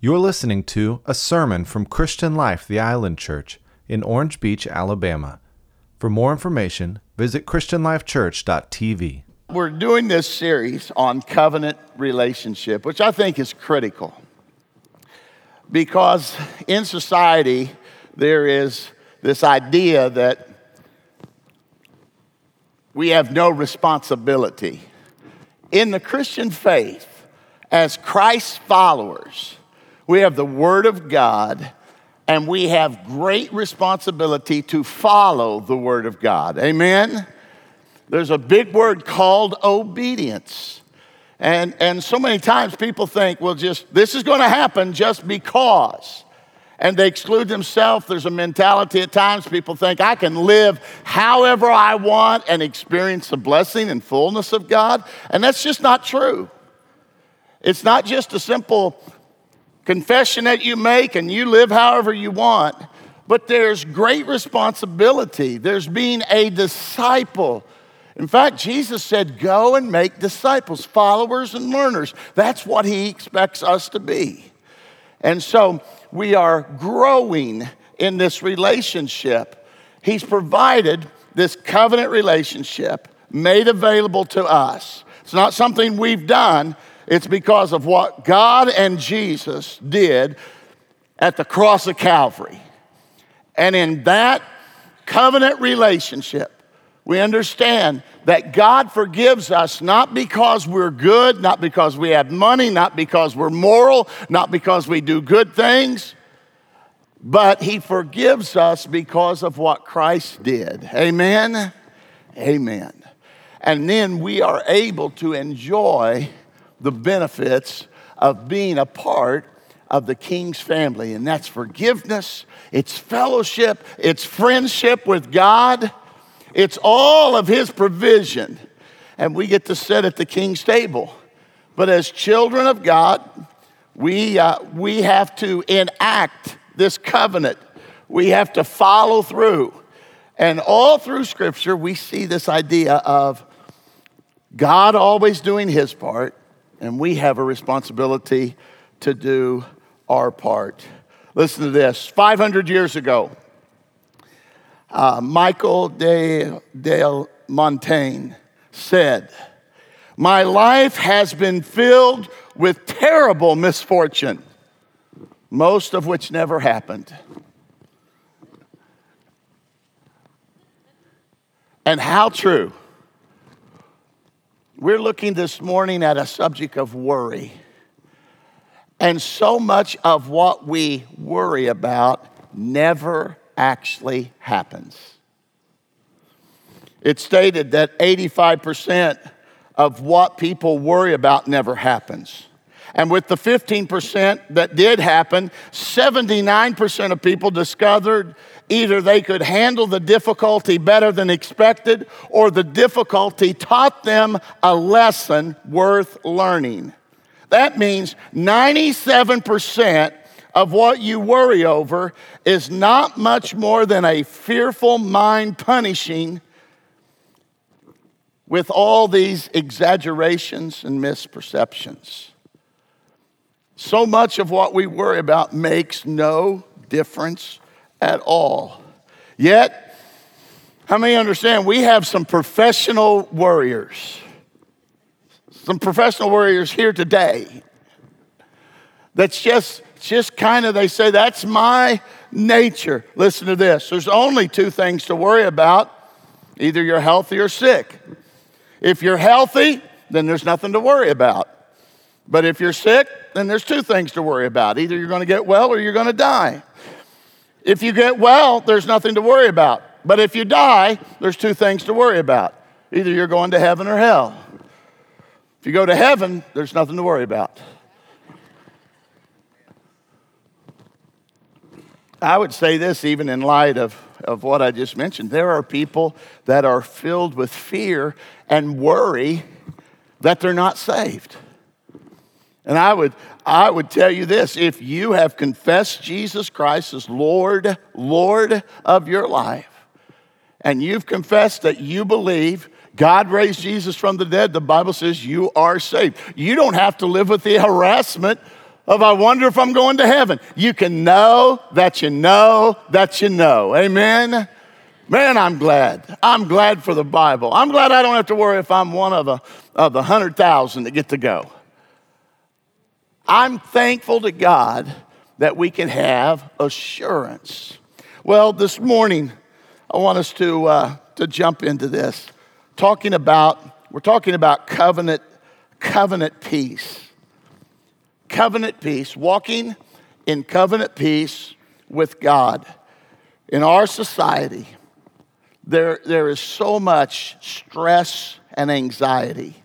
You're listening to a sermon from Christian Life, the Island Church in Orange Beach, Alabama. For more information, visit christianlifechurch.tv. We're doing this series on covenant relationship, which I think is critical. Because in society, there is this idea that we have no responsibility. In the Christian faith, as Christ's followers, we have the Word of God, and we have great responsibility to follow the Word of God. Amen? There's a big word called obedience. And so many times people think, well, this is going to happen just because. And they exclude themselves. There's a mentality at times people think, I can live however I want and experience the blessing and fullness of God. And that's just not true. It's not just a simple confession that you make and you live however you want, but there's great responsibility. There's being a disciple. In fact, Jesus said, go and make disciples, followers and learners. That's what he expects us to be. And so we are growing in this relationship. He's provided this covenant relationship made available to us. It's not something we've done. It's because of what God and Jesus did at the cross of Calvary. And in that covenant relationship, we understand that God forgives us not because we're good, not because we have money, not because we're moral, not because we do good things, but he forgives us because of what Christ did. Amen? Amen. And then we are able to enjoy the benefits of being a part of the King's family. And that's forgiveness, it's fellowship, it's friendship with God. It's all of his provision. And we get to sit at the King's table. But as children of God, we have to enact this covenant. We have to follow through. And all through Scripture, we see this idea of God always doing his part, and we have a responsibility to do our part. Listen to this. 500 years ago, Michael de Montaigne said, my life has been filled with terrible misfortune, most of which never happened. And how true. We're looking this morning at a subject of worry. And so much of what we worry about never actually happens. It's stated that 85% of what people worry about never happens. And with the 15% that did happen, 79% of people discovered either they could handle the difficulty better than expected, or the difficulty taught them a lesson worth learning. That means 97% of what you worry over is not much more than a fearful mind punishing with all these exaggerations and misperceptions. So much of what we worry about makes no difference at all. Yet, how many understand we have some professional worriers? Some professional worriers here today. That's just kind of, they say, that's my nature. Listen to this. There's only two things to worry about. Either you're healthy or sick. If you're healthy, then there's nothing to worry about. But if you're sick, then there's two things to worry about. Either you're going to get well or you're going to die. If you get well, there's nothing to worry about. But if you die, there's two things to worry about. Either you're going to heaven or hell. If you go to heaven, there's nothing to worry about. I would say this even in light of what I just mentioned. There are people that are filled with fear and worry that they're not saved. And I would tell you this, if you have confessed Jesus Christ as Lord of your life, and you've confessed that you believe God raised Jesus from the dead, the Bible says you are saved. You don't have to live with the harassment Of I wonder if I'm going to heaven. You can know that you know that you know. Amen? Man, I'm glad. I'm glad for the Bible. I'm glad I don't have to worry if I'm one of the 100,000 that get to go. I'm thankful to God that we can have assurance. Well, this morning, I want us to jump into this. We're talking about covenant peace. Covenant peace, walking in covenant peace with God. In our society, there is so much stress and anxiety.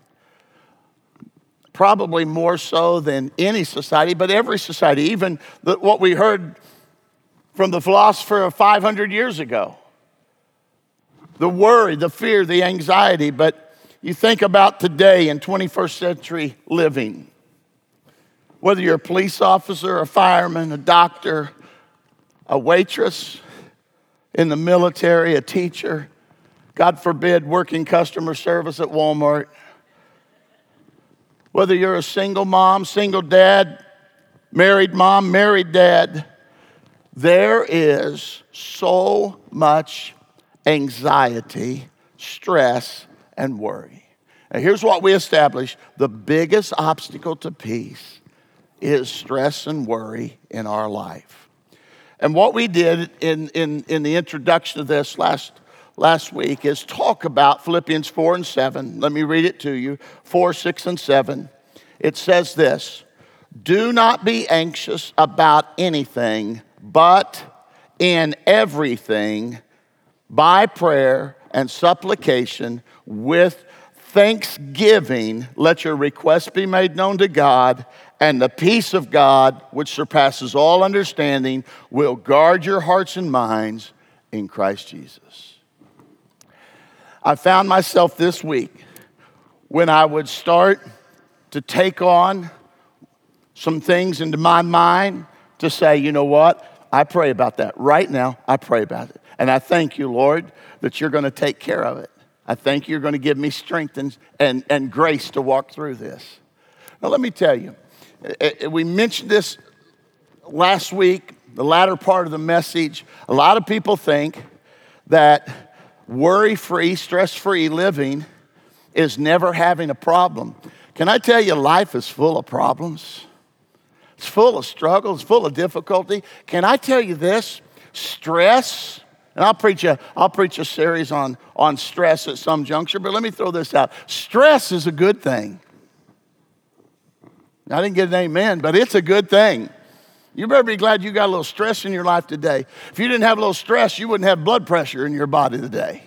Probably more so than any society, but every society, even what we heard from the philosopher of 500 years ago. The worry, the fear, the anxiety, but you think about today in 21st century living. Whether you're a police officer, a fireman, a doctor, a waitress in the military, a teacher, God forbid, working customer service at Walmart. Whether you're a single mom, single dad, married mom, married dad, there is so much anxiety, stress, and worry. Now, here's what we established. The biggest obstacle to peace is stress and worry in our life. And what we did in the introduction of this last week is talk about Philippians 4 and 7. Let me read it to you. 4, 6, and 7. It says this: do not be anxious about anything, but in everything, by prayer and supplication, with thanksgiving, let your requests be made known to God, and the peace of God, which surpasses all understanding, will guard your hearts and minds in Christ Jesus. I found myself this week when I would start to take on some things into my mind to say, you know what? I pray about that. Right now, I pray about it. And I thank you, Lord, that you're going to take care of it. I thank you're going to give me strength and grace to walk through this. Now, let me tell you, we mentioned this last week, the latter part of the message. A lot of people think that worry-free, stress-free living is never having a problem. Can I tell you, life is full of problems? It's full of struggles, full of difficulty. Can I tell you this? Stress, and I'll preach a series on stress at some juncture, but let me throw this out. Stress is a good thing. I didn't get an amen, but it's a good thing. You better be glad you got a little stress in your life today. If you didn't have a little stress, you wouldn't have blood pressure in your body today.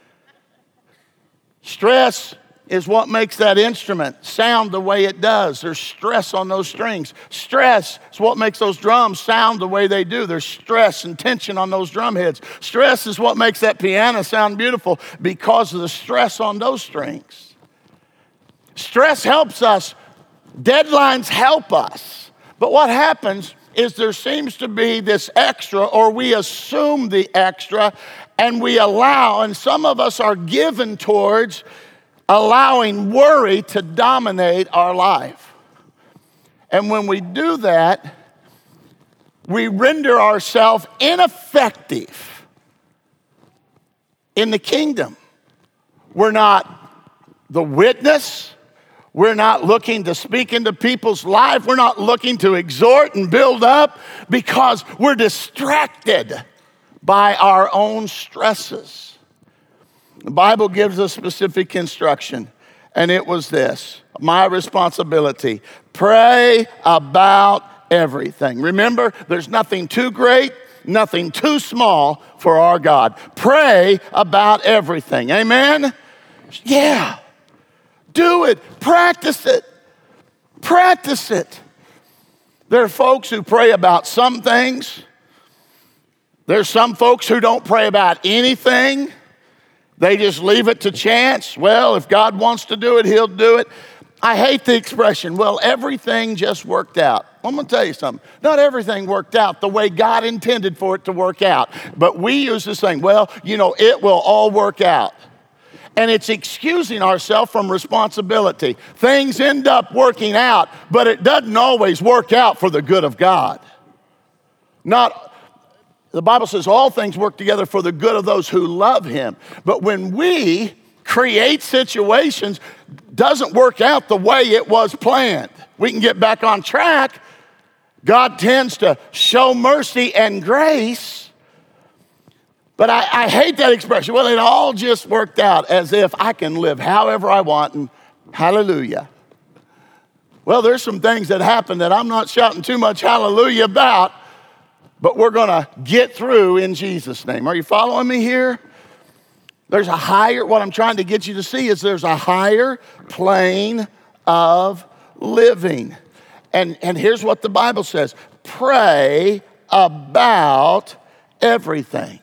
Stress is what makes that instrument sound the way it does. There's stress on those strings. Stress is what makes those drums sound the way they do. There's stress and tension on those drum heads. Stress is what makes that piano sound beautiful because of the stress on those strings. Stress helps us. Deadlines help us. But what happens is there seems to be this extra, or we assume the extra, and we allow, and some of us are given towards allowing worry to dominate our life. And when we do that, we render ourselves ineffective in the kingdom. We're not the witness. We're not looking to speak into people's life. We're not looking to exhort and build up because we're distracted by our own stresses. The Bible gives us specific instruction, and it was this: my responsibility. Pray about everything. Remember, there's nothing too great, nothing too small for our God. Pray about everything. Amen? Yeah. Do it. Practice it. Practice it. There are folks who pray about some things. There's some folks who don't pray about anything. They just leave it to chance. Well, if God wants to do it, he'll do it. I hate the expression, well, everything just worked out. I'm going to tell you something. Not everything worked out the way God intended for it to work out. But we use this thing, well, it will all work out. And it's excusing ourselves from responsibility. Things end up working out, but it doesn't always work out for the good of God. The Bible says all things work together for the good of those who love him. But when we create situations, doesn't work out the way it was planned. We can get back on track. God tends to show mercy and grace. But I hate that expression. Well, it all just worked out as if I can live however I want and hallelujah. Well, there's some things that happen that I'm not shouting too much hallelujah about, but we're going to get through in Jesus' name. Are you following me here? What I'm trying to get you to see is there's a higher plane of living. And here's what the Bible says. Pray about everything.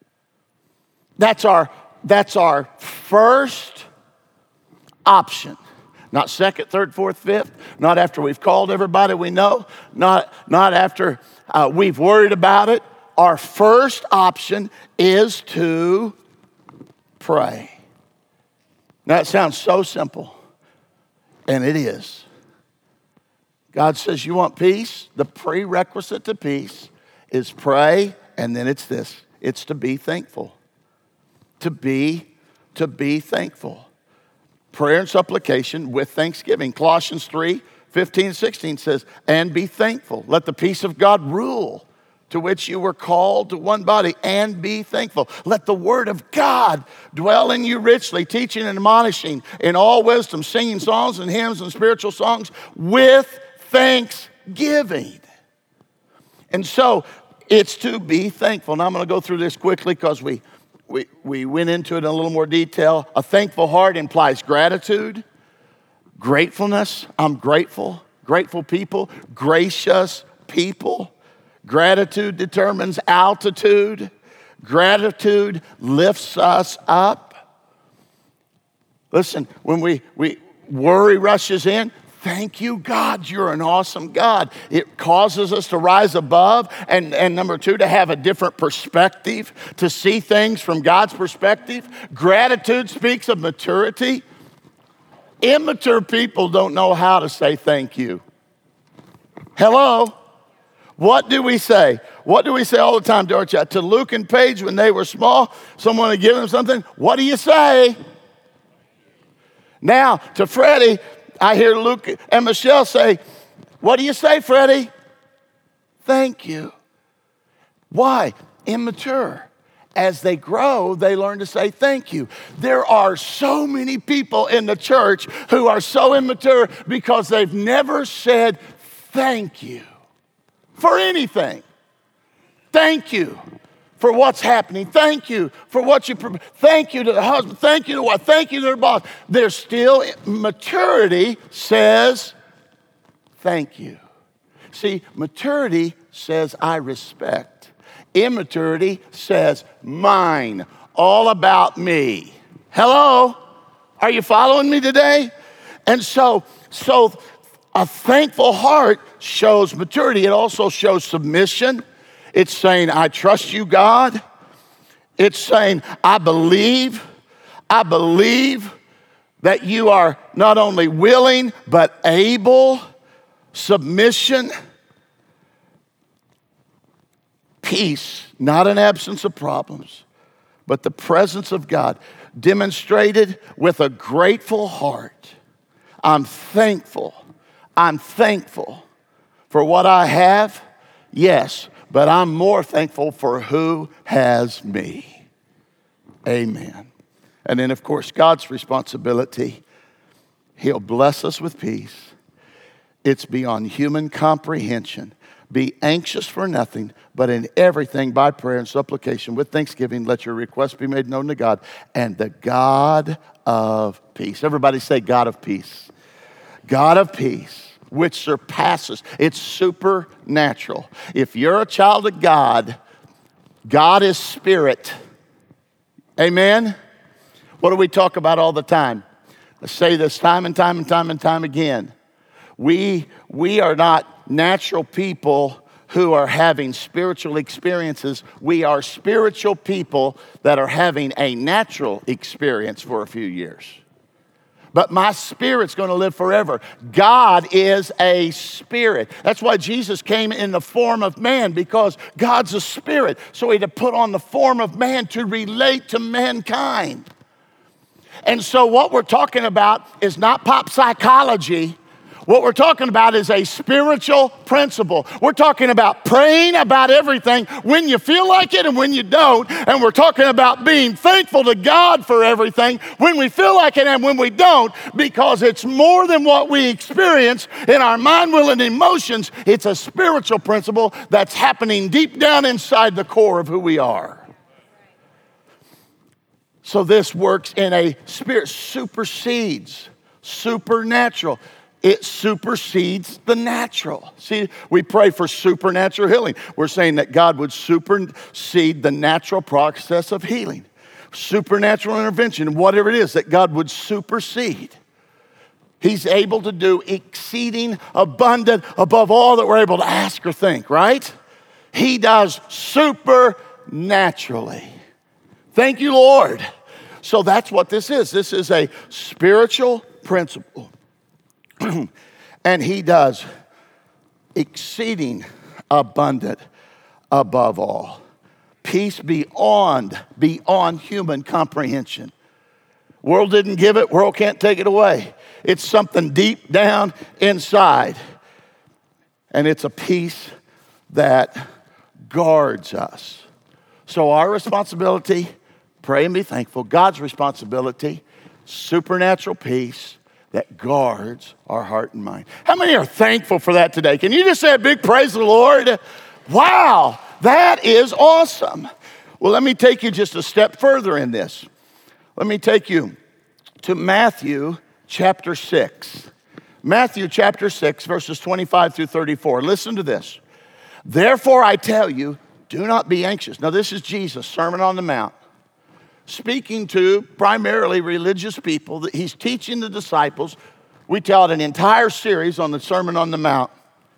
That's our first option. Not second, third, fourth, fifth. Not after we've called everybody we know. Not after we've worried about it. Our first option is to pray. Now, it sounds so simple, and it is. God says, you want peace? The prerequisite to peace is pray, and then it's this. It's to be thankful. To be thankful. Prayer and supplication with thanksgiving. Colossians 3:15-16 says, and be thankful. Let the peace of God rule, to which you were called to one body, and be thankful. Let the word of God dwell in you richly, teaching and admonishing in all wisdom, singing songs and hymns and spiritual songs with thanksgiving. And so it's to be thankful. Now I'm going to go through this quickly because we went into it in a little more detail. A thankful heart implies gratitude, gratefulness. I'm grateful. Grateful people, gracious people. Gratitude determines altitude. Gratitude lifts us up. Listen, when we worry rushes in, thank you, God, you're an awesome God. It causes us to rise above. And number two, to have a different perspective, to see things from God's perspective. Gratitude speaks of maturity. Immature people don't know how to say thank you. Hello? What do we say? What do we say all the time, Dorothy? To Luke and Paige when they were small, someone would give them something. What do you say? Now, to Freddie, I hear Luke and Michelle say, what do you say, Freddie? Thank you. Why? Immature. As they grow, they learn to say thank you. There are so many people in the church who are so immature because they've never said thank you for anything. Thank you for what's happening. Thank you for what you, thank you to the husband. Thank you to what? Thank you to the boss. There's still, maturity says thank you. See, maturity says I respect. Immaturity says mine, all about me. Hello? Are you following me today? And so a thankful heart shows maturity. It also shows submission. It's saying, I trust you, God. It's saying, I believe that you are not only willing, but able. Submission. Peace, not an absence of problems, but the presence of God demonstrated with a grateful heart. I'm thankful for what I have, yes, but I'm more thankful for who has me. Amen. And then, of course, God's responsibility. He'll bless us with peace. It's beyond human comprehension. Be anxious for nothing, but in everything by prayer and supplication with thanksgiving, let your requests be made known to God. And the God of peace. Everybody say God of peace. God of peace, which surpasses. It's supernatural. If you're a child of God, God is spirit. Amen? What do we talk about all the time? I say this time and time and time and time again. We are not natural people who are having spiritual experiences. We are spiritual people that are having a natural experience for a few years. But my spirit's going to live forever. God is a spirit. That's why Jesus came in the form of man, because God's a spirit. So he had to put on the form of man to relate to mankind. And so what we're talking about is not pop psychology. What we're talking about is a spiritual principle. We're talking about praying about everything when you feel like it and when you don't. And we're talking about being thankful to God for everything when we feel like it and when we don't, because it's more than what we experience in our mind, will, and emotions. It's a spiritual principle that's happening deep down inside the core of who we are. So this works in a spirit, supersedes, supernatural. It supersedes the natural. See, we pray for supernatural healing. We're saying that God would supersede the natural process of healing. Supernatural intervention, whatever it is, that God would supersede. He's able to do exceeding abundant above all that we're able to ask or think, right? He does supernaturally. Thank you, Lord. So that's what this is. This is a spiritual principle. And he does exceeding abundant above all. Peace beyond human comprehension. World didn't give it, world can't take it away. It's something deep down inside. And it's a peace that guards us. So our responsibility, pray and be thankful. God's responsibility, supernatural peace that guards our heart and mind. How many are thankful for that today? Can you just say a big praise to the Lord? Wow, that is awesome. Well, let me take you just a step further in this. Let me take you to Matthew chapter 6. Matthew chapter 6, verses 25 through 34. Listen to this. Therefore, I tell you, do not be anxious. Now, this is Jesus, Sermon on the Mount, speaking to primarily religious people. That he's teaching the disciples. We taught an entire series on the Sermon on the Mount.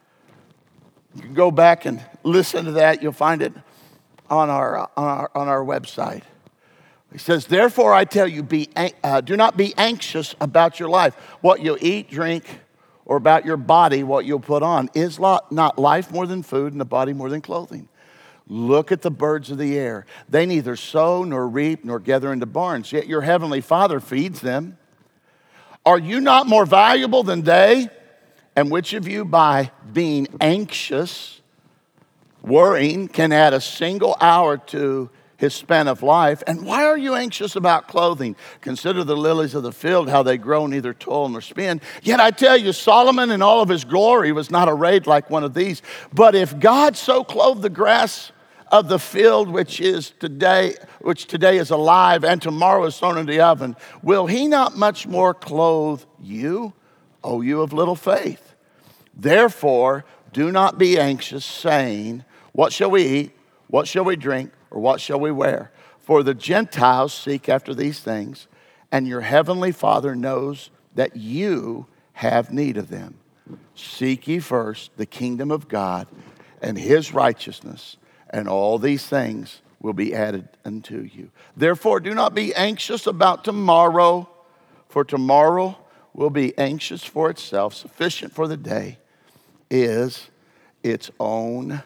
You can go back and listen to that. You'll find it on our website. He says, therefore I tell you, do not be anxious about your life, what you'll eat, drink, or about your body, what you'll put on. Is not life more than food and the body more than clothing? Look at the birds of the air. They neither sow nor reap nor gather into barns, yet your heavenly Father feeds them. Are you not more valuable than they? And which of you, by being anxious, worrying, can add a single hour to his span of life? And why are you anxious about clothing? Consider the lilies of the field, how they grow, neither toil nor spin. Yet I tell you, Solomon in all of his glory was not arrayed like one of these. But if God so clothed the grass of the field, which today is alive and tomorrow is thrown into the oven, will he not much more clothe you, O you of little faith? Therefore, do not be anxious, saying, what shall we eat? What shall we drink? Or what shall we wear? For the Gentiles seek after these things, and your heavenly Father knows that you have need of them. Seek ye first the kingdom of God and his righteousness, and all these things will be added unto you. Therefore, do not be anxious about tomorrow, for tomorrow will be anxious for itself. Sufficient for the day is its own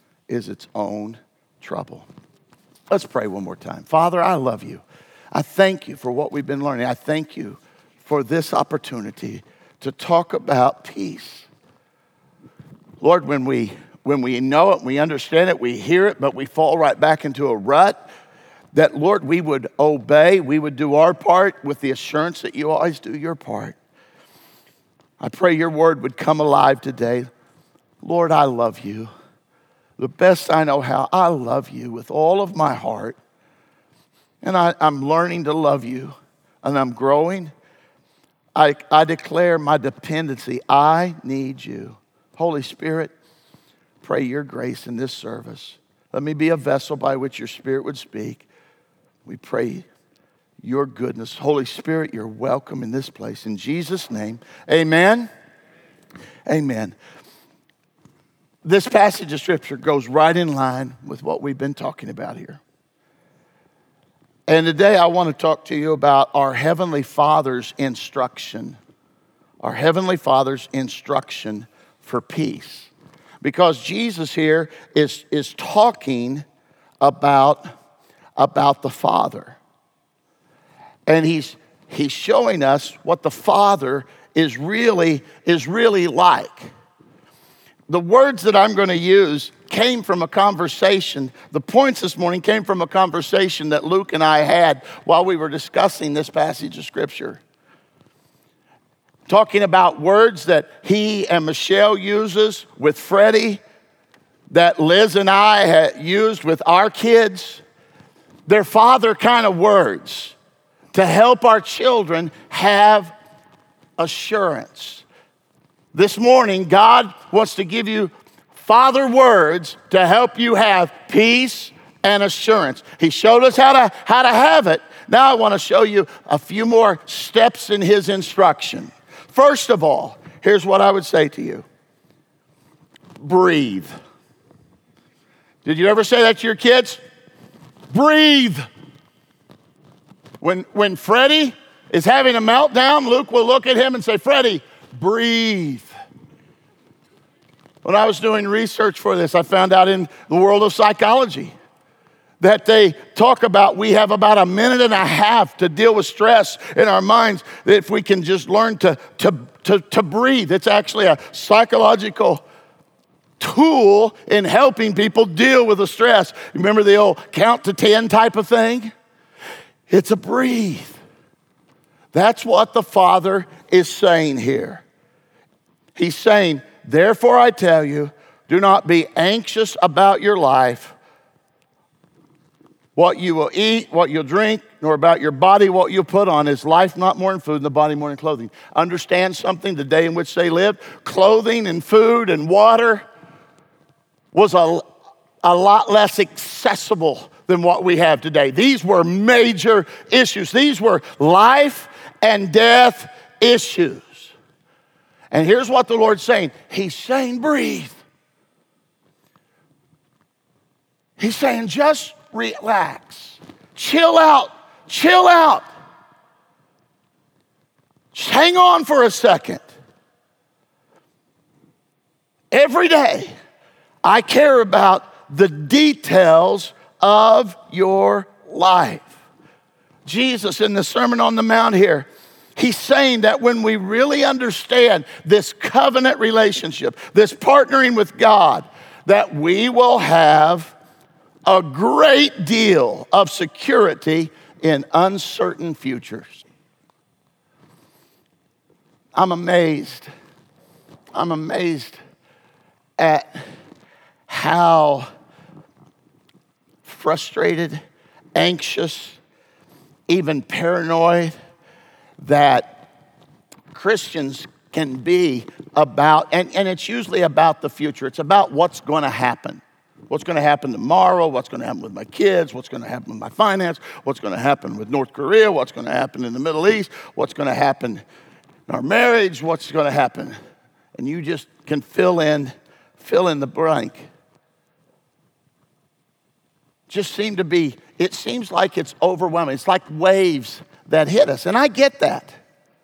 trouble. Let's pray one more time. Father, I love you. I thank you for what we've been learning. I thank you for this opportunity to talk about peace. Lord, when we know it, we understand it, we hear it, but we fall right back into a rut, that, Lord, we would obey, we would do our part with the assurance that you always do your part. I pray your word would come alive today. Lord, I love you. The best I know how, I love you with all of my heart. And I'm learning to love you, and I'm growing. I declare my dependency. I need you. Holy Spirit, pray your grace in this service. Let me be a vessel by which your Spirit would speak. We pray your goodness. Holy Spirit, you're welcome in this place. In Jesus' name, amen. Amen. This passage of Scripture goes right in line with what we've been talking about here. And today I want to talk to you about our Heavenly Father's instruction. Our Heavenly Father's instruction for peace. Because Jesus here is talking about the Father. And he's showing us what the Father is really like. The words that I'm going to use came from a conversation. The points this morning came from a conversation that Luke and I had while we were discussing this passage of Scripture. Talking about words that he and Michelle uses with Freddie, that Liz and I had used with our kids. They're father kind of words to help our children have assurance. This morning, God wants to give you father words to help you have peace and assurance. He showed us how to have it. Now I want to show you a few more steps in his instruction. First of all, here's what I would say to you. Breathe. Did you ever say that to your kids? Breathe. When Freddie is having a meltdown, Luke will look at him and say, Freddie, breathe. When I was doing research for this, I found out in the world of psychology that they talk about we have about a minute and a half to deal with stress in our minds, that if we can just learn to breathe. It's actually a psychological tool in helping people deal with the stress. Remember the old count to 10 type of thing? It's a breathe. That's what the Father is saying here. He's saying, therefore I tell you, do not be anxious about your life, what you will eat, what you'll drink, nor about your body, what you'll put on. Is life not more than food, and the body more than clothing? Understand something, the day in which they lived, clothing and food and water was a lot less accessible than what we have today. These were major issues. These were life and death issues. And here's what the Lord's saying. He's saying, breathe. He's saying, just relax. Chill out. Chill out. Just hang on for a second. Every day, I care about the details of your life. Jesus, in the Sermon on the Mount here, he's saying that when we really understand this covenant relationship, this partnering with God, that we will have a great deal of security in uncertain futures. I'm amazed at how frustrated, anxious, even paranoid that Christians can be about, and it's usually about the future. It's about what's going to happen. What's going to happen tomorrow, what's going to happen with my kids, what's going to happen with my finance, what's going to happen with North Korea, what's going to happen in the Middle East, what's going to happen in our marriage, what's going to happen. And you just can fill in the blank. It seems like it's overwhelming. It's like waves that hit us. And I get that.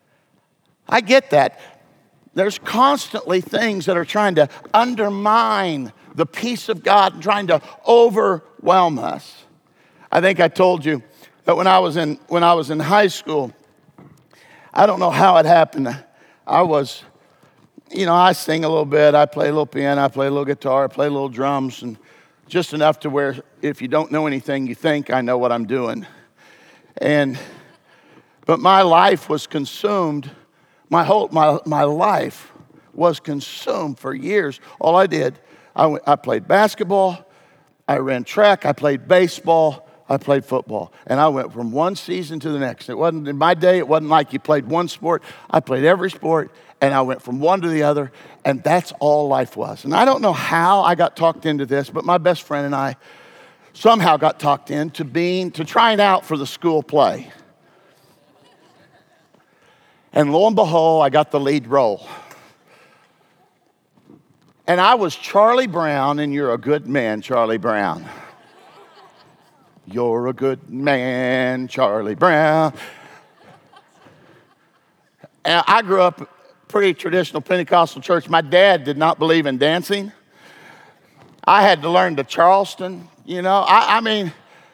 There's constantly things that are trying to undermine the peace of God and trying to overwhelm us. I think I told you that when I was in high school, I don't know how it happened. I sing a little bit, I play a little piano, I play a little guitar, I play a little drums, and just enough to where if you don't know anything, you think I know what I'm doing. But my life was consumed. My life was consumed for years. All I did, I played basketball, I ran track, I played baseball, I played football. And I went from one season to the next. It wasn't, in my day, it wasn't like you played one sport. I played every sport, and I went from one to the other, and that's all life was. And I don't know how I got talked into this, but my best friend and I somehow got talked into trying out for the school play. And lo and behold, I got the lead role. And I was Charlie Brown, and you're a good man, Charlie Brown. You're a good man, Charlie Brown. And I grew up pretty traditional Pentecostal church. My dad did not believe in dancing. I had to learn the Charleston, you know. I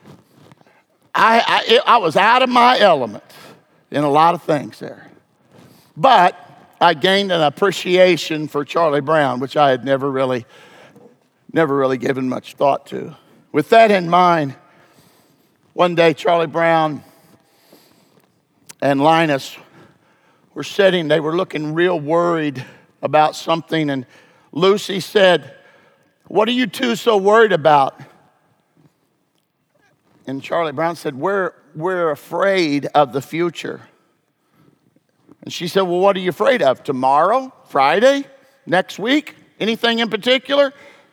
was out of my element in a lot of things there. But I gained an appreciation for Charlie Brown, which I had never really given much thought to. With that in mind, one day Charlie Brown and Linus were sitting, they were looking real worried about something, and Lucy said, "What are you two so worried about?" And Charlie Brown said, we're afraid of the future. And she said, "Well, what are you afraid of? Tomorrow? Friday? Next week? Anything in particular?"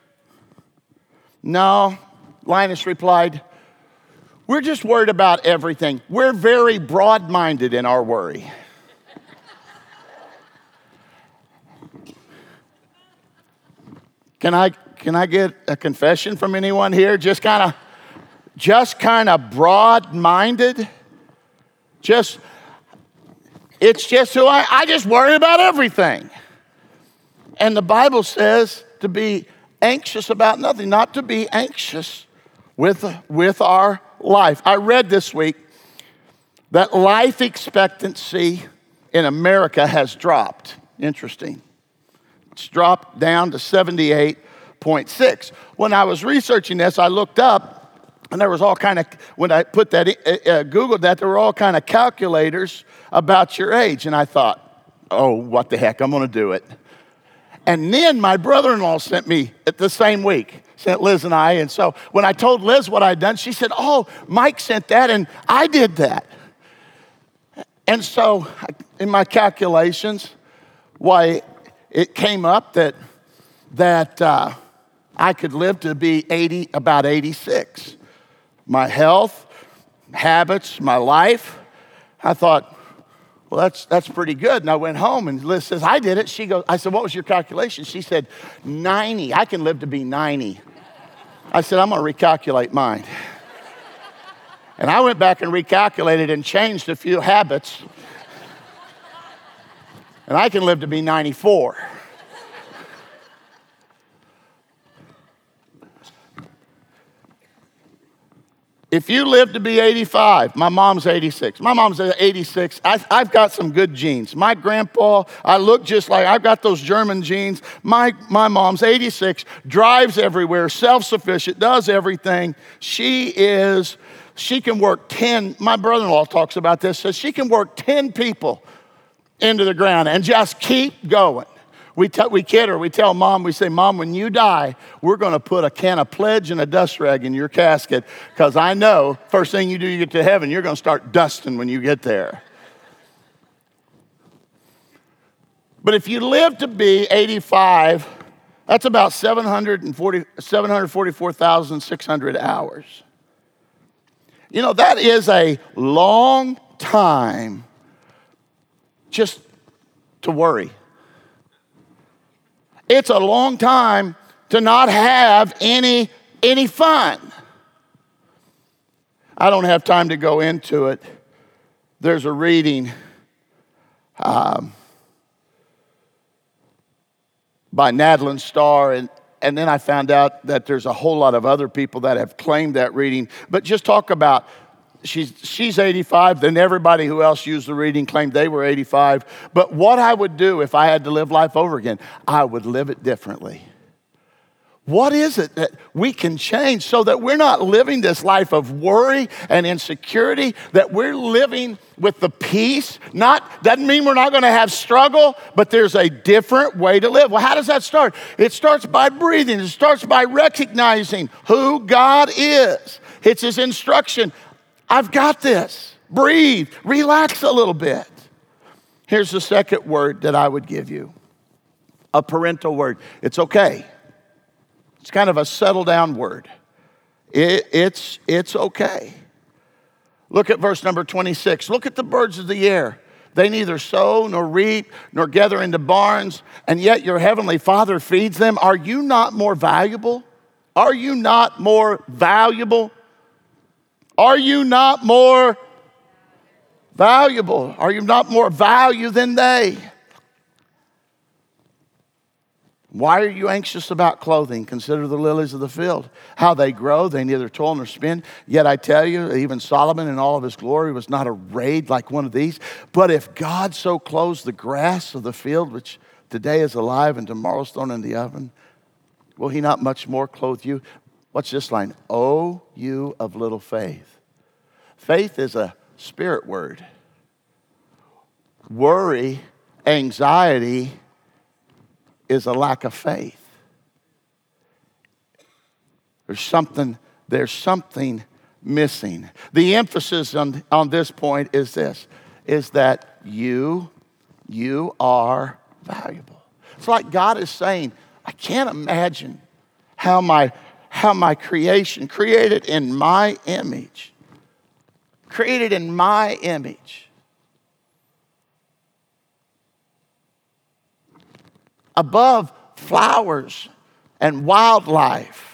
"No," Linus replied, "we're just worried about everything. We're very broad-minded in our worry." Can I get a confession from anyone here? Just kind of broad-minded? It's just who I just worry about everything. And the Bible says to be anxious about nothing, not to be anxious with our life. I read this week that life expectancy in America has dropped. Interesting. It's dropped down to 78.6. When I was researching this, I looked up, and there was all kind of, when I put that, Googled that, there were all kind of calculators about your age. And I thought, oh, what the heck, I'm going to do it. And then my brother-in-law sent me the same week, sent Liz and I. And so when I told Liz what I'd done, she said, "Oh, Mike sent that, and I did that." And so in my calculations, why it came up that I could live to be about 86. My health, habits, my life. I thought, well, that's pretty good. And I went home, and Liz says, "I did it." I said, "What was your calculation?" She said, 90. I can live to be 90. I said, "I'm going to recalculate mine." And I went back and recalculated and changed a few habits. And I can live to be 94. If you live to be 85, my mom's 86. My mom's 86. I've got some good genes. My grandpa, I look just like, I've got those German genes. My mom's 86, drives everywhere, self-sufficient, does everything. She can work 10, my brother-in-law talks about this, says she can work 10 people into the ground and just keep going. We kid her, we tell Mom, we say, "Mom, when you die, we're going to put a can of Pledge and a dust rag in your casket, because I know first thing you do, you get to heaven, you're going to start dusting when you get there." But if you live to be 85, that's about 744,600 hours. You know, that is a long time just to worry. It's a long time to not have any fun. I don't have time to go into it. There's a reading by Nadlin Starr, and then I found out that there's a whole lot of other people that have claimed that reading. But just talk about, she's 85, then everybody who else used the reading claimed they were 85. But what I would do if I had to live life over again, I would live it differently. What is it that we can change so that we're not living this life of worry and insecurity, that we're living with the peace? Doesn't mean we're not going to have struggle, but there's a different way to live. Well, how does that start? It starts by breathing. It starts by recognizing who God is. It's His instruction. I've got this. Breathe. Relax a little bit. Here's the second word that I would give you. A parental word. It's okay. It's kind of a settle down word. It's okay. Look at verse number 26. Look at the birds of the air. They neither sow nor reap nor gather into barns, and yet your heavenly Father feeds them. Are you not more valuable? Are you not more valuable? Are you not more valuable? Are you not more value than they? Why are you anxious about clothing? Consider the lilies of the field, how they grow. They neither toil nor spin. Yet I tell you, even Solomon in all of his glory was not arrayed like one of these. But if God so clothes the grass of the field, which today is alive and tomorrow is thrown in the oven, will he not much more clothe you? What's this line? O you of little faith. Faith is a spirit word. Worry, anxiety is a lack of faith. There's something missing. The emphasis on this point is this, is that you are valuable. It's like God is saying, I can't imagine how my creation, created in my image, above flowers and wildlife,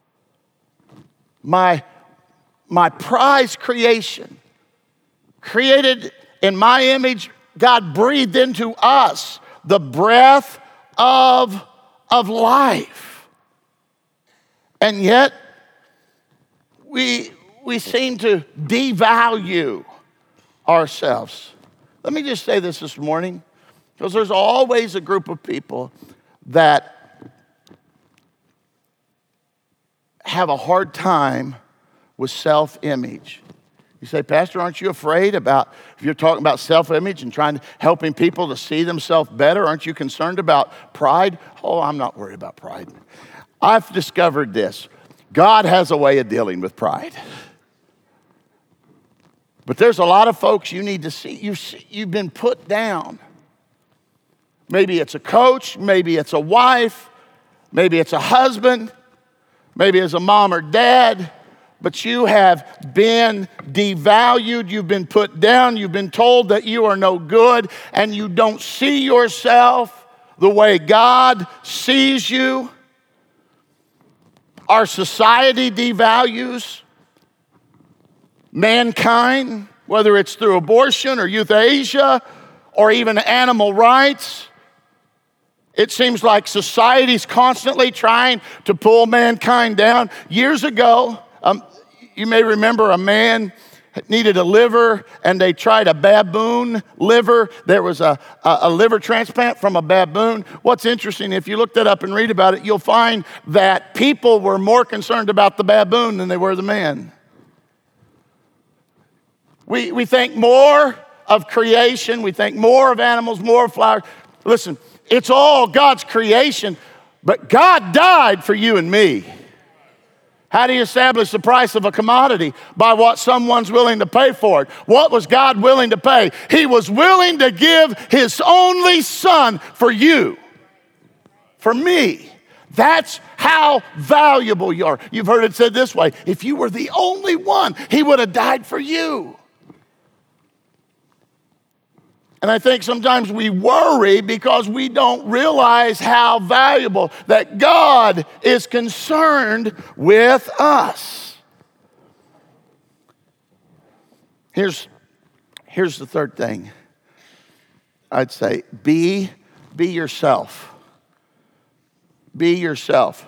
my prized creation, created in my image, God breathed into us the breath of life. And yet, we seem to devalue ourselves. Let me just say this morning, because there's always a group of people that have a hard time with self-image. You say, Pastor, aren't you afraid about, if you're talking about self-image and helping people to see themselves better, aren't you concerned about pride? Oh, I'm not worried about pride. I've discovered this. God has a way of dealing with pride. But there's a lot of folks you need to see. You've been put down. Maybe it's a coach, maybe it's a wife, maybe it's a husband, maybe it's a mom or dad, but you have been devalued, you've been put down, you've been told that you are no good, and you don't see yourself the way God sees you. Our society devalues mankind, whether it's through abortion or euthanasia or even animal rights. It seems like society's constantly trying to pull mankind down. Years ago, you may remember a man needed a liver, and they tried a baboon liver. There was a liver transplant from a baboon. What's interesting, if you look that up and read about it, you'll find that people were more concerned about the baboon than they were the man. We think more of creation. We think more of animals, more of flowers. Listen, it's all God's creation, but God died for you and me. How do you establish the price of a commodity? By what someone's willing to pay for it. What was God willing to pay? He was willing to give his only son for you, for me. That's how valuable you are. You've heard it said this way, if you were the only one, he would have died for you. And I think sometimes we worry because we don't realize how valuable that God is concerned with us. Here's the third thing. I'd say, be yourself. Be yourself.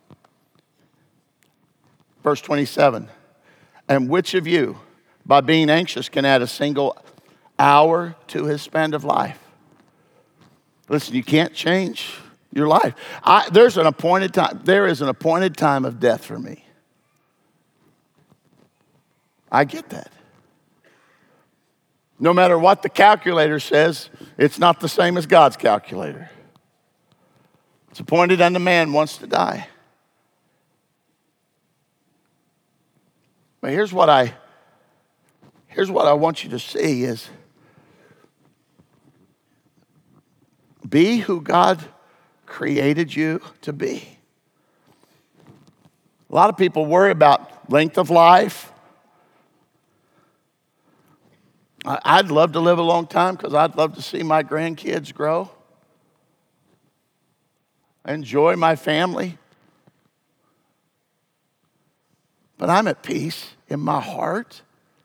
Verse 27. And which of you, by being anxious, can add a single hour to his span of life? Listen, you can't change your life. There is an appointed time of death for me. I get that. No matter what the calculator says, it's not the same as God's calculator. It's appointed unto man wants to die. But here's what I want you to see is, be who God created you to be. A lot of people worry about length of life. I'd love to live a long time because I'd love to see my grandkids grow, enjoy my family. But I'm at peace in my heart.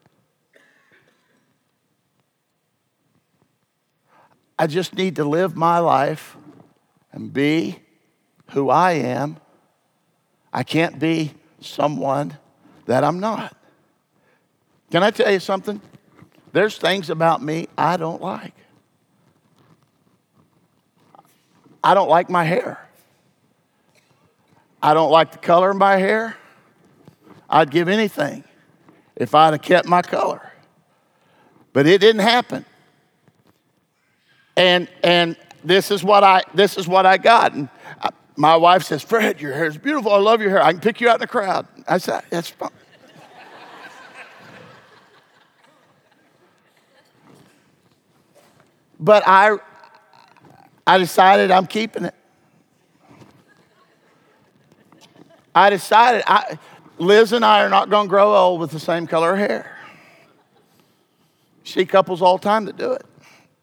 I just need to live my life and be who I am. I can't be someone that I'm not. Can I tell you something? There's things about me I don't like. I don't like my hair. I don't like the color of my hair. I'd give anything if I'd have kept my color. But it didn't happen. And this is what I got. And my wife says, "Fred, your hair is beautiful. I love your hair. I can pick you out in the crowd." I said, "That's fine." But I decided I'm keeping it. I decided Liz and I are not going to grow old with the same color hair. See couples all the time that do it.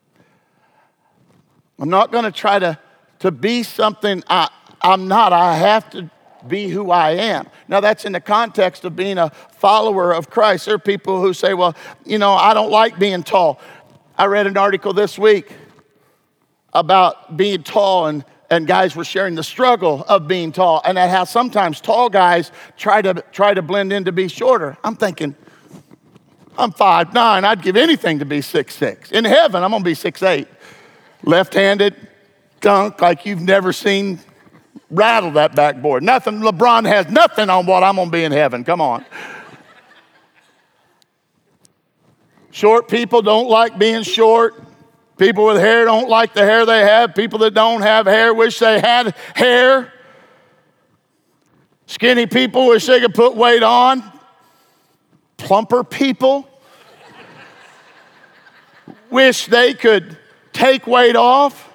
I'm not going to try to be something I'm not. I have to be who I am. Now, that's in the context of being a follower of Christ. There are people who say, "Well, I don't like being tall." I read an article this week about being tall, and guys were sharing the struggle of being tall, and how sometimes tall guys try to blend in to be shorter. I'm thinking, I'm 5'9". I'd give anything to be 6'6". In heaven, I'm going to be 6'8". Left-handed, dunk like you've never seen rattle that backboard. Nothing. LeBron has nothing on what I'm going to be in heaven. Come on. Short people don't like being short. People with hair don't like the hair they have. People that don't have hair wish they had hair. Skinny people wish they could put weight on. Plumper people wish they could take weight off.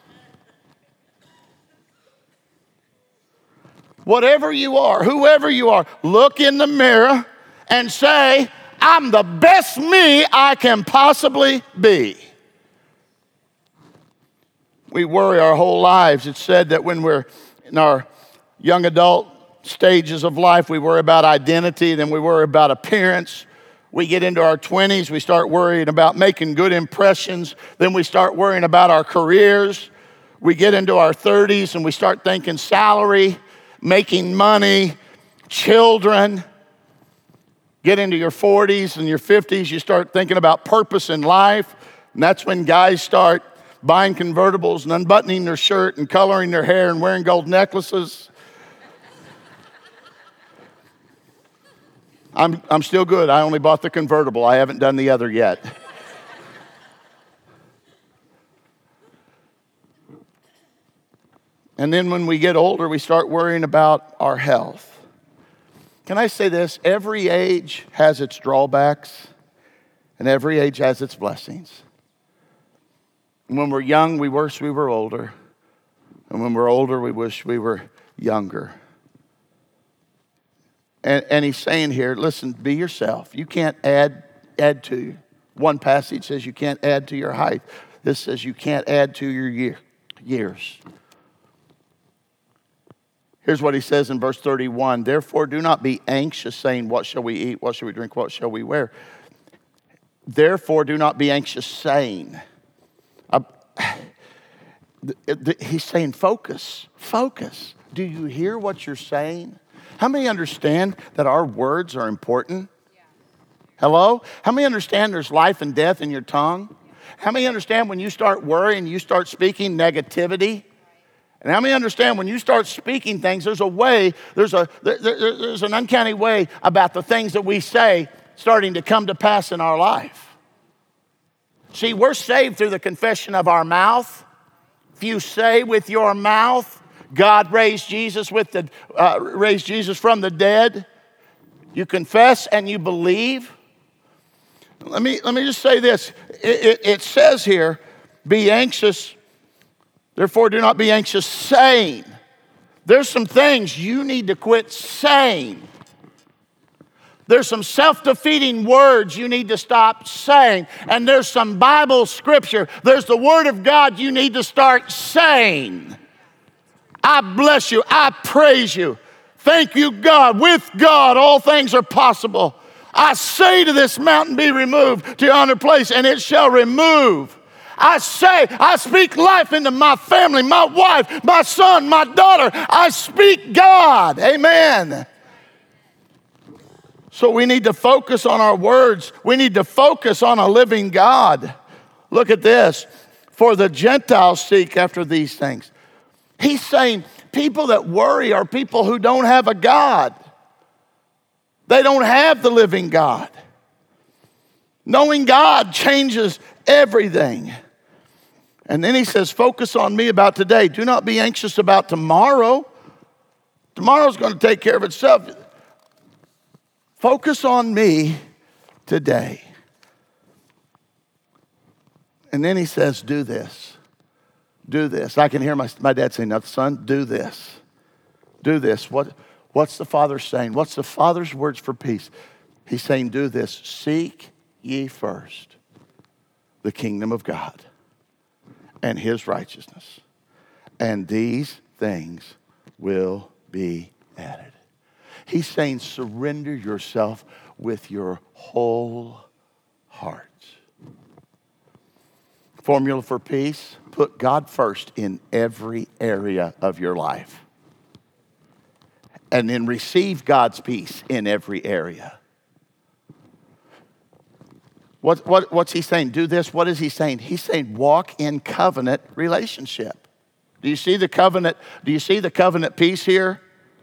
Whatever you are, whoever you are, look in the mirror and say, "I'm the best me I can possibly be." We worry our whole lives. It's said that when we're in our young adult stages of life, we worry about identity, then we worry about appearance. We get into our 20s, we start worrying about making good impressions. Then we start worrying about our careers. We get into our 30s and we start thinking salary, making money, children. Get into your 40s and your 50s, you start thinking about purpose in life. And that's when guys start buying convertibles and unbuttoning their shirt and coloring their hair and wearing gold necklaces. I'm still good. I only bought the convertible. I haven't done the other yet. And then when we get older, we start worrying about our health. Can I say this? Every age has its drawbacks, and every age has its blessings. And when we're young, we wish we were older. And when we're older, we wish we were younger. And he's saying here, listen, be yourself. You can't add to you. One passage says you can't add to your height. This says you can't add to your years. Here's what he says in verse 31. Therefore, do not be anxious, saying, what shall we eat? What shall we drink? What shall we wear? Therefore, do not be anxious, saying. He's saying focus. Focus. Do you hear what you're saying? How many understand that our words are important? Yeah. Hello? How many understand there's life and death in your tongue? How many understand when you start worrying, you start speaking negativity? And how many understand when you start speaking things, there's a way, there's an uncanny way about the things that we say starting to come to pass in our life. See, we're saved through the confession of our mouth. If you say with your mouth, God raised Jesus from the dead, you confess and you believe. Let me just say this. It says here, be anxious. Therefore, do not be anxious, saying. There's some things you need to quit saying. There's some self-defeating words you need to stop saying. And there's some Bible scripture. There's the Word of God you need to start saying. I bless you. I praise you. Thank you, God. With God, all things are possible. I say to this mountain, be removed to yonder place, and it shall remove. I speak life into my family, my wife, my son, my daughter. I speak God. Amen. So we need to focus on our words. We need to focus on a living God. Look at this. For the Gentiles seek after these things. He's saying people that worry are people who don't have a God. They don't have the living God. Knowing God changes everything. And then he says, focus on me about today. Do not be anxious about tomorrow. Tomorrow's going to take care of itself. Focus on me today. And then he says, do this. Do this. I can hear my dad saying, now, son, do this. Do this. What's the Father saying? What's the Father's words for peace? He's saying, do this. Seek ye first the kingdom of God and his righteousness, and these things will be added. He's saying, surrender yourself with your whole heart. Formula for peace, put God first in every area of your life. And then receive God's peace in every area. What's he saying? Do this. What is he saying? He's saying walk in covenant relationship. Do you see the covenant? Do you see the covenant peace here?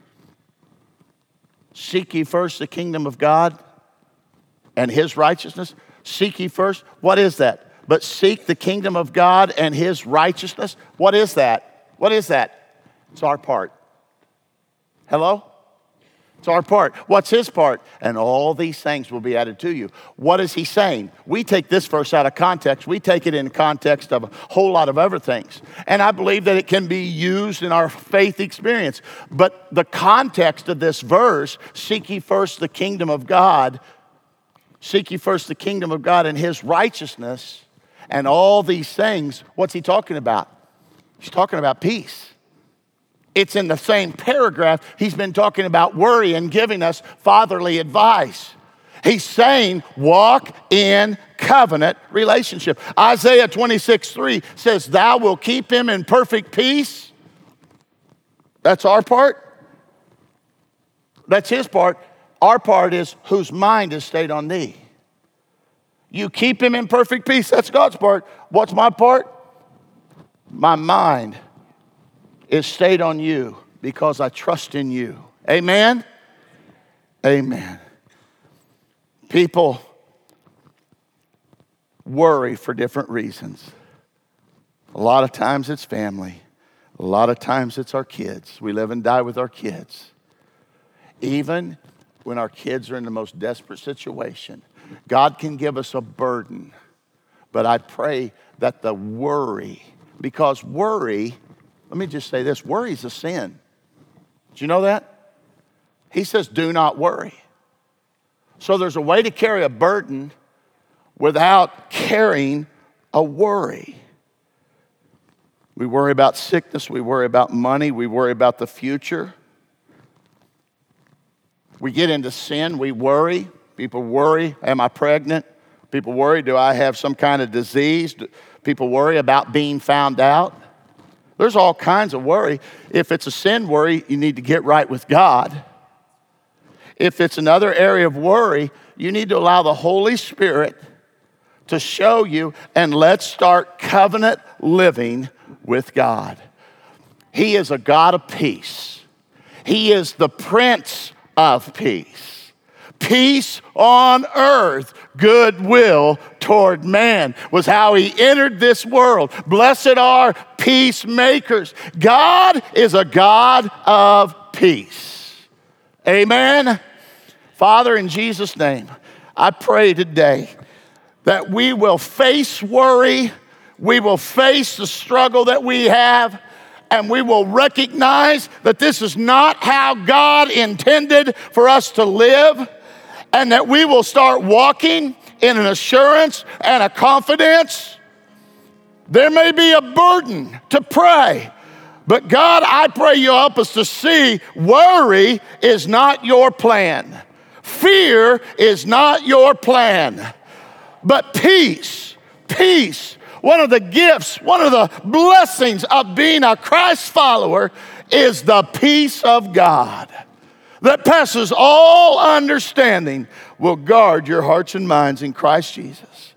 Seek ye first the kingdom of God and his righteousness. Seek ye first. What is that? But seek the kingdom of God and his righteousness. What is that? What is that? It's our part. Hello? It's our part. What's his part? And all these things will be added to you. What is he saying? We take this verse out of context. We take it in context of a whole lot of other things. And I believe that it can be used in our faith experience. But the context of this verse, seek ye first the kingdom of God, seek ye first the kingdom of God and his righteousness, and all these things, what's he talking about? He's talking about peace. It's in the same paragraph. He's been talking about worry and giving us fatherly advice. He's saying, walk in covenant relationship. Isaiah 26:3 says, thou will keep him in perfect peace. That's our part. That's his part. Our part is whose mind is stayed on thee. You keep him in perfect peace. That's God's part. What's my part? My mind is stayed on you because I trust in you. Amen? Amen. People worry for different reasons. A lot of times it's family. A lot of times it's our kids. We live and die with our kids. Even when our kids are in the most desperate situation, God can give us a burden. But I pray that the worry, because worry, let me just say this, worry is a sin. Did you know that? He says, do not worry. So there's a way to carry a burden without carrying a worry. We worry about sickness, we worry about money, we worry about the future. We get into sin, we worry. People worry, am I pregnant? People worry, do I have some kind of disease? People worry about being found out. There's all kinds of worry. If it's a sin worry, you need to get right with God. If it's another area of worry, you need to allow the Holy Spirit to show you, and let's start covenant living with God. He is a God of peace. He is the Prince of Peace. Peace on earth, goodwill toward man was how he entered this world. Blessed are peacemakers. God is a God of peace. Amen. Father, in Jesus' name, I pray today that we will face worry, we will face the struggle that we have, and we will recognize that this is not how God intended for us to live. and that we will start walking in an assurance and a confidence. There may be a burden to pray, but God, I pray you help us to see worry is not your plan. Fear is not your plan. But peace, one of the gifts, one of the blessings of being a Christ follower is the peace of God that passes all understanding will guard your hearts and minds in Christ Jesus.